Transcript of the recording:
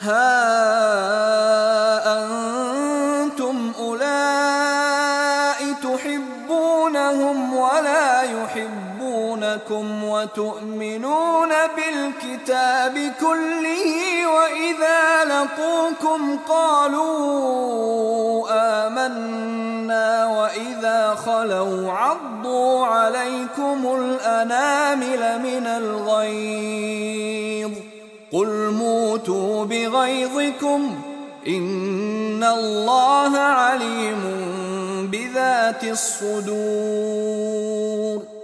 ها أنتم أولئك تحبونهم ولا يحبونكم وتؤمنون بالكتاب كله وإذا لقوكم قالوا آمنا وإذا خلوا عضوا عليكم الأنامل من الغيظ قل موتوا بغيظكم إن الله عليم بذات الصدور